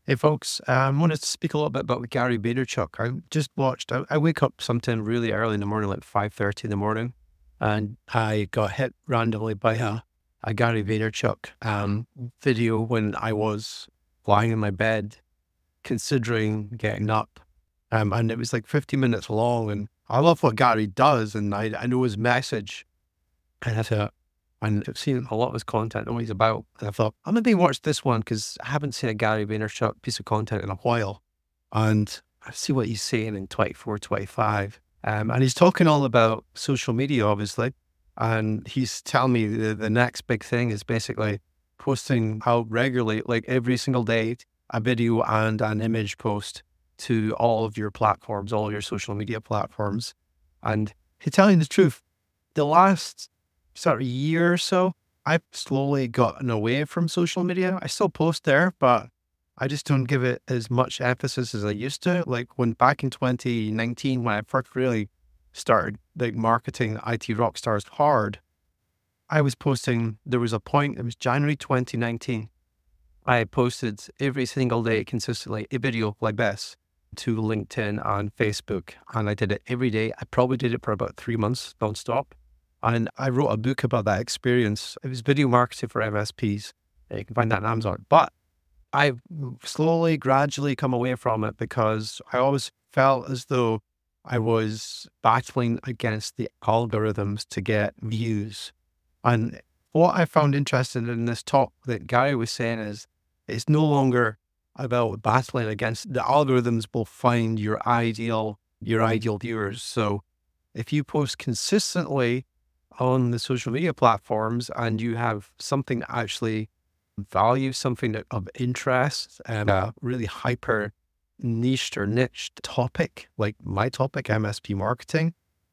Hey folks, I wanted to speak a little bit about Gary Vaynerchuk. I just watched. I wake up sometime really early in the morning, like 5:30 in the morning, and I got hit randomly by a Gary Vaynerchuk video when I was lying in my bed, considering getting up, and it was like 50 minutes long. And I love what Gary does, and I know his message, and I thought, and I've seen a lot of his content, what he's about. And I thought, I'm going to watch this one because I haven't seen a Gary Vaynerchuk piece of content in a while. And I see what he's saying in 24, 25. And he's talking all about social media, obviously. And he's telling me the next big thing is basically posting out regularly, like every single day, a video and an image post to all of your platforms, all your social media platforms. And he's telling the truth. The last sort of year or so, I've slowly gotten away from social media. I still post there, but I just don't give it as much emphasis as I used to. Like when back in 2019, when I first really started like marketing IT Rockstars hard, I was posting, there was a point, it was January 2019. I posted every single day consistently a video like this to LinkedIn and Facebook. And I did it every day. I probably did it for about 3 months nonstop. And I wrote a book about that experience. It was video marketing for MSPs. You can find that on Amazon. But I've slowly, gradually come away from it because I always felt as though I was battling against the algorithms to get views. And what I found interesting in this talk that Gary was saying is it's no longer about battling against the algorithms will find your ideal viewers. So if you post consistently on the social media platforms and you have something that actually value, something that of interest and a really hyper niched or niched topic, like my topic, MSP marketing,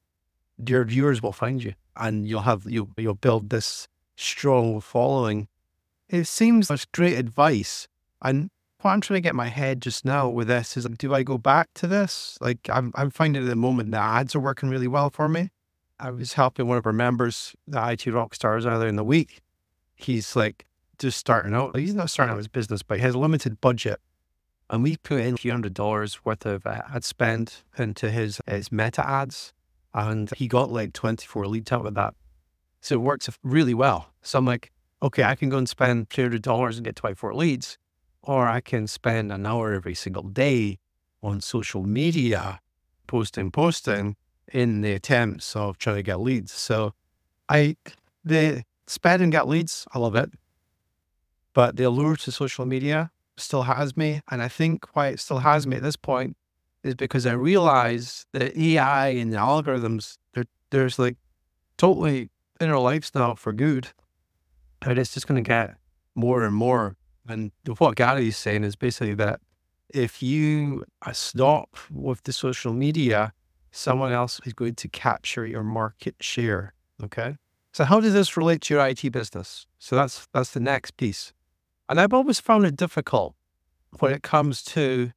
your viewers will find you and you'll build this strong following. It seems like great advice. And what I'm trying to get my head just now with this is like, do I go back to this? Like I'm finding at the moment the ads are working really well for me. I was helping one of our members, the IT Rockstars, earlier in the week. He's like just starting out. He's not starting out his business, but he has a limited budget. And we put in a few $100s worth of ad spend into his meta ads. And he got like 24 leads out of that. So it works really well. So I'm like, okay, I can go and spend $300 and get 24 leads, or I can spend an hour every single day on social media, posting, in the attempts of trying to get leads. So the spend and get leads, I love it. But the allure to social media still has me. And I think why it still has me at this point is because I realize that AI and the algorithms, there's like totally in our lives now for good. And it's just going to get more and more. And what Gary is saying is basically that if you stop with the social media, someone else is going to capture your market share. Okay. So how does this relate to your IT business? So that's the next piece. And I've always found it difficult when it comes to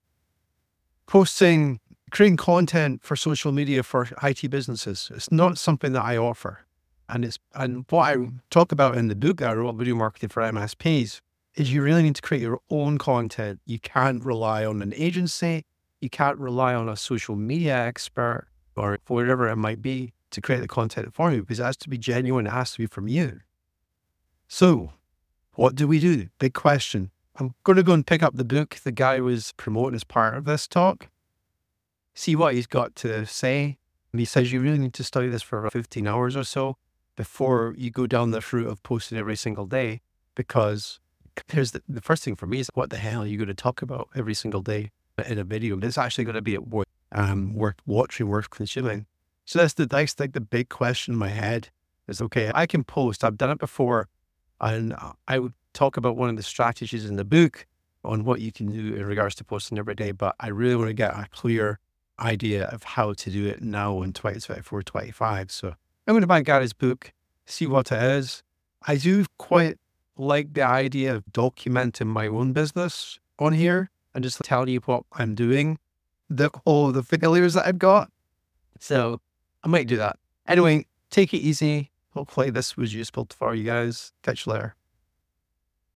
creating content for social media for IT businesses. It's not something that I offer. And what I talk about in the book that I wrote, Video Marketing for MSPs, is you really need to create your own content. You can't rely on an agency. You can't rely on a social media expert or whatever it might be to create the content for you, because it has to be genuine. It has to be from you. So what do we do? Big question. I'm going to go and pick up the book the guy was promoting as part of this talk, see what he's got to say. And he says you really need to study this for about 15 hours or so before you go down the route of posting every single day, because here's the first thing for me is what the hell are you going to talk about every single day in a video? It's actually going to be worth watching, worth consuming. So that's the big question in my head is, okay, I can post. I've done it before. And I would talk about one of the strategies in the book on what you can do in regards to posting every day. But I really want to get a clear idea of how to do it now in 2024, 25. So I'm going to buy Gary's book, see what it is. I do quite like the idea of documenting my own business on here and just tell you what I'm doing, all the failures that I've got. So I might do that. Anyway, take it easy. Hopefully this was useful for you guys. Catch you later.